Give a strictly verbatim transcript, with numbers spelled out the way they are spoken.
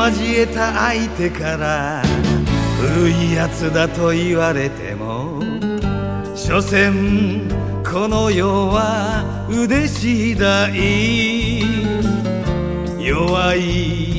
交えた相手から古いやつだと言われても、所詮この世は腕次第。弱い